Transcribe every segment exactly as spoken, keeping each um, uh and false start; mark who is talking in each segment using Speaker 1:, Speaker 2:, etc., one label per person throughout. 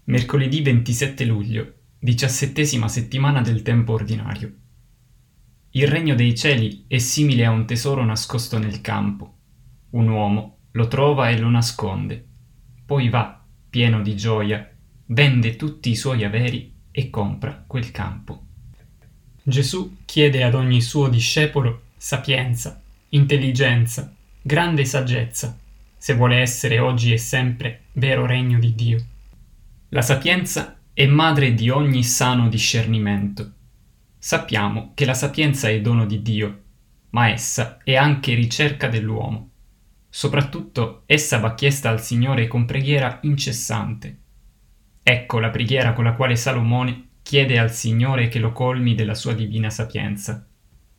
Speaker 1: Mercoledì ventisette luglio, diciassettesima settimana del tempo ordinario. Il regno dei cieli è simile a un tesoro nascosto nel campo. Un uomo lo trova e lo nasconde. Poi va, pieno di gioia, vende tutti i suoi averi e compra quel campo. Gesù chiede ad ogni suo discepolo sapienza, intelligenza, grande saggezza, se vuole essere oggi e sempre vero regno di Dio. La sapienza è madre di ogni sano discernimento. Sappiamo che la sapienza è dono di Dio, ma essa è anche ricerca dell'uomo. Soprattutto essa va chiesta al Signore con preghiera incessante. Ecco la preghiera con la quale Salomone chiede al Signore che lo colmi della sua divina sapienza.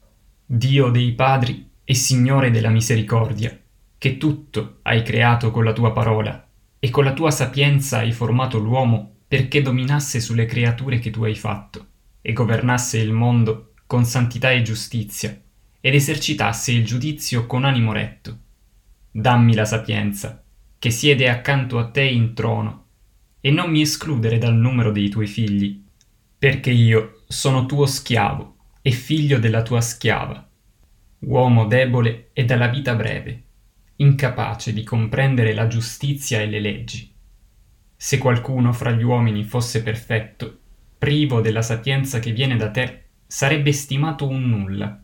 Speaker 1: Dio dei padri e Signore della misericordia, che tutto hai creato con la tua parola, e con la tua sapienza hai formato l'uomo perché dominasse sulle creature che tu hai fatto, e governasse il mondo con santità e giustizia, ed esercitasse il giudizio con animo retto. Dammi la sapienza, che siede accanto a te in trono, e non mi escludere dal numero dei tuoi figli, perché io sono tuo schiavo e figlio della tua schiava, uomo debole e dalla vita breve, incapace di comprendere la giustizia e le leggi. Se qualcuno fra gli uomini fosse perfetto, privo della sapienza che viene da te, sarebbe stimato un nulla.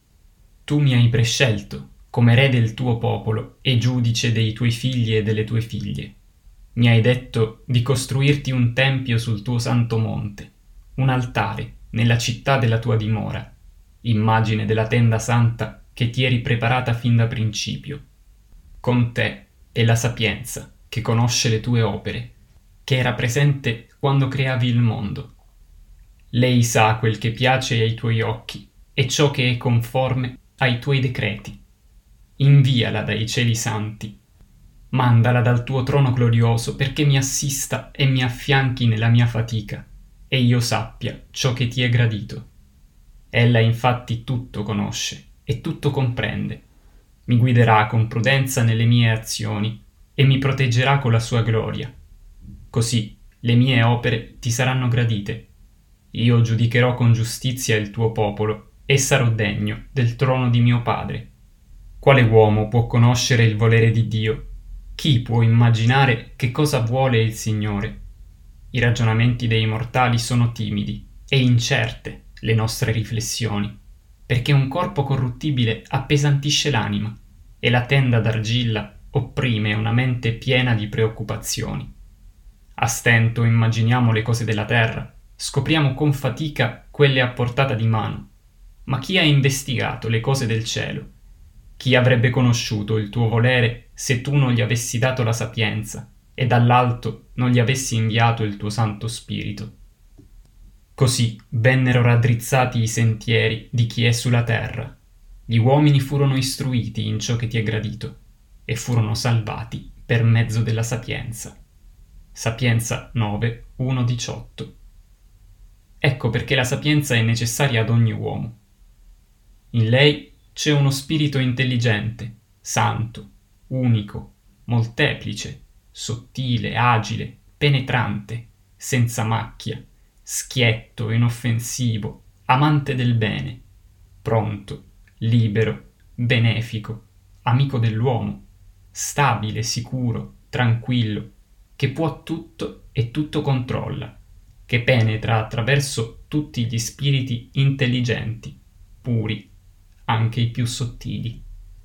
Speaker 1: Tu mi hai prescelto come re del tuo popolo e giudice dei tuoi figli e delle tue figlie. Mi hai detto di costruirti un tempio sul tuo santo monte, un altare nella città della tua dimora, immagine della tenda santa che ti eri preparata fin da principio. Con te è la sapienza che conosce le tue opere, che era presente quando creavi il mondo. Lei sa quel che piace ai tuoi occhi e ciò che è conforme ai tuoi decreti. Inviala dai cieli santi, mandala dal tuo trono glorioso perché mi assista e mi affianchi nella mia fatica e io sappia ciò che ti è gradito. Ella infatti tutto conosce e tutto comprende. Mi guiderà con prudenza nelle mie azioni e mi proteggerà con la sua gloria. Così le mie opere ti saranno gradite. Io giudicherò con giustizia il tuo popolo e sarò degno del trono di mio padre. Quale uomo può conoscere il volere di Dio? Chi può immaginare che cosa vuole il Signore? I ragionamenti dei mortali sono timidi e incerte le nostre riflessioni, perché un corpo corruttibile appesantisce l'anima e la tenda d'argilla opprime una mente piena di preoccupazioni. A stento immaginiamo le cose della terra, scopriamo con fatica quelle a portata di mano. Ma chi ha investigato le cose del cielo? Chi avrebbe conosciuto il tuo volere se tu non gli avessi dato la sapienza e dall'alto non gli avessi inviato il tuo Santo Spirito? Così vennero raddrizzati i sentieri di chi è sulla terra. Gli uomini furono istruiti in ciò che ti è gradito e furono salvati per mezzo della sapienza. Sapienza nove, uno diciotto. Ecco perché la sapienza è necessaria ad ogni uomo. In lei c'è uno spirito intelligente, santo, unico, molteplice, sottile, agile, penetrante, senza macchia, schietto, inoffensivo, amante del bene, pronto, libero, benefico, amico dell'uomo, stabile, sicuro, tranquillo, che può tutto e tutto controlla, che penetra attraverso tutti gli spiriti intelligenti, puri, anche i più sottili.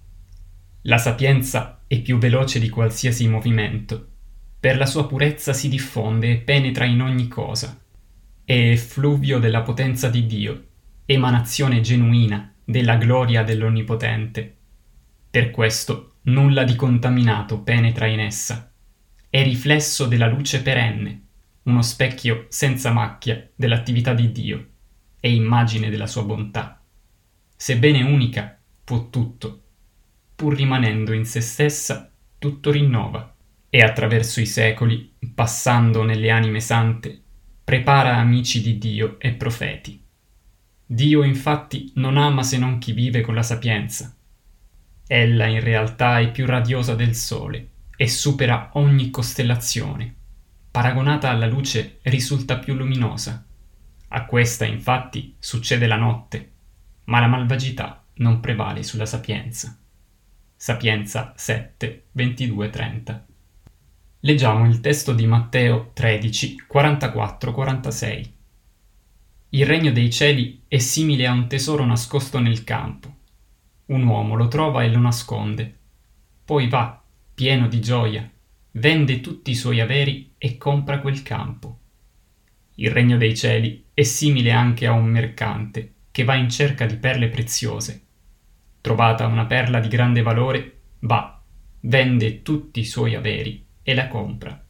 Speaker 1: La sapienza è più veloce di qualsiasi movimento. Per la sua purezza si diffonde e penetra in ogni cosa. È effluvio della potenza di Dio, emanazione genuina della gloria dell'Onnipotente. Per questo nulla di contaminato penetra in essa. È riflesso della luce perenne, uno specchio senza macchia dell'attività di Dio e immagine della sua bontà. Sebbene unica, può tutto. Pur rimanendo in se stessa, tutto rinnova, e attraverso i secoli, passando nelle anime sante, prepara amici di Dio e profeti. Dio infatti non ama se non chi vive con la sapienza. Ella in realtà è più radiosa del sole e supera ogni costellazione. paragonata alla luce, risulta più luminosa. A questa, infatti, succede la notte, ma la malvagità non prevale sulla sapienza. Sapienza sette, ventidue trenta. Leggiamo il testo di Matteo tredici, quarantaquattro quarantasei. Il regno dei cieli è simile a un tesoro nascosto nel campo. Un uomo lo trova e lo nasconde. Poi va, pieno di gioia, vende tutti i suoi averi e compra quel campo. Il regno dei cieli è simile anche a un mercante che va in cerca di perle preziose. Trovata una perla di grande valore, va, vende tutti i suoi averi e la compra.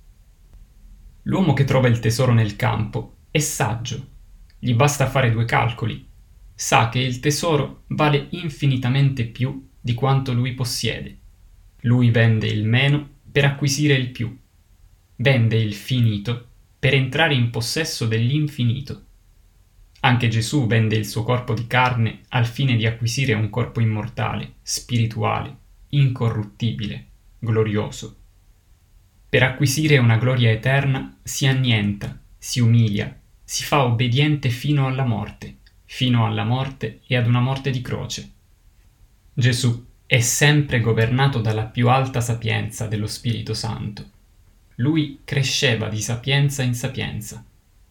Speaker 1: L'uomo che trova il tesoro nel campo è saggio. Gli basta fare due calcoli. Sa che il tesoro vale infinitamente più di quanto lui possiede. Lui vende il meno per acquisire il più. Vende il finito per entrare in possesso dell'infinito. Anche Gesù vende il suo corpo di carne al fine di acquisire un corpo immortale, spirituale, incorruttibile, glorioso. Per acquisire una gloria eterna si annienta, si umilia, si fa obbediente fino alla morte, fino alla morte e ad una morte di croce. Gesù è sempre governato dalla più alta sapienza dello Spirito Santo. Lui cresceva di sapienza in sapienza.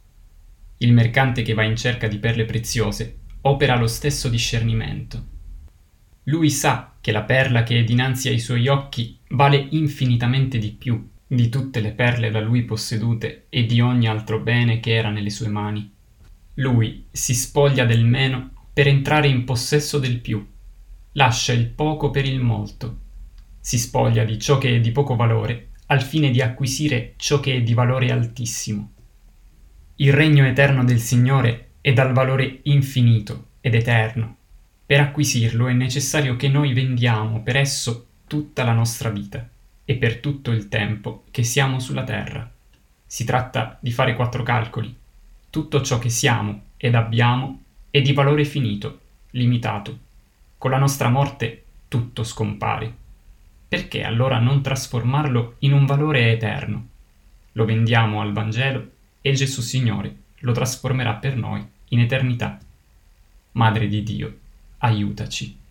Speaker 1: Il mercante che va in cerca di perle preziose opera lo stesso discernimento. Lui sa che la perla che è dinanzi ai suoi occhi vale infinitamente di più di tutte le perle da lui possedute e di ogni altro bene che era nelle sue mani. Lui si spoglia del meno per entrare in possesso del più, lascia il poco per il molto, si spoglia di ciò che è di poco valore al fine di acquisire ciò che è di valore altissimo. Il regno eterno del Signore è dal valore infinito ed eterno. Per acquisirlo è necessario che noi vendiamo per esso tutta la nostra vita e per tutto il tempo che siamo sulla terra. Si tratta di fare quattro calcoli. Tutto ciò che siamo ed abbiamo è di valore finito, limitato. Con la nostra morte tutto scompare. Perché allora non trasformarlo in un valore eterno? Lo vendiamo al Vangelo e Gesù Signore lo trasformerà per noi in eternità. Madre di Dio, aiutaci.